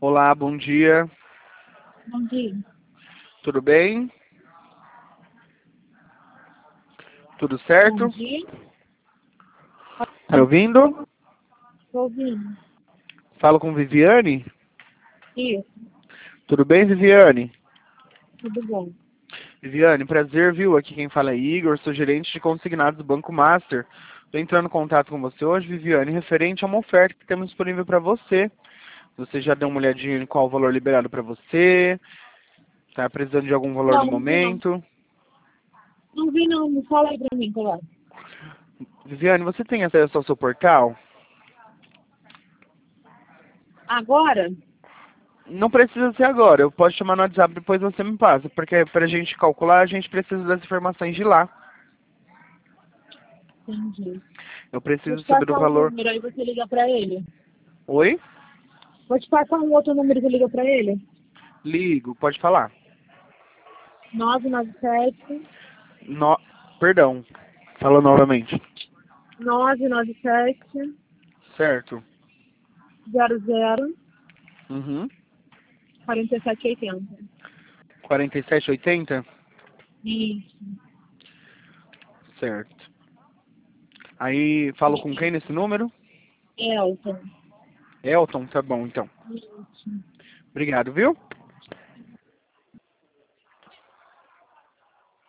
Olá, bom dia. Bom dia. Tudo bem? Tudo Bom certo? dia. Tá me ouvindo? Estou ouvindo. Falo com Viviane? Isso, Tudo bem, Viviane? tudo bom. Viviane, prazer, viu? Aqui quem fala é Igor, sou gerente de consignados do Banco Master. Estou entrando em contato com você hoje, Viviane, referente a uma oferta que temos disponível para você. Você já deu uma olhadinha em qual o valor liberado para você? Está precisando de algum valor Não, no não vi não. momento? Não vi não, me fala aí pra mim, agora. Viviane, você tem acesso ao seu portal? Agora? Não precisa ser agora, eu posso chamar no WhatsApp, depois você me passa, porque para a gente calcular, a gente precisa das informações de lá. Entendi. Eu Vou preciso te saber o passar um valor. número aí, você liga pra ele. Oi? Vou te passar um outro número que liga pra ele. Ligo, pode falar. 997 No... Perdão, fala novamente. 997 Certo. 00 Uhum. 4780. 4780? Isso. Certo. Aí, falo com quem nesse número? Elton. Elton, tá bom então. Isso. Obrigado, viu?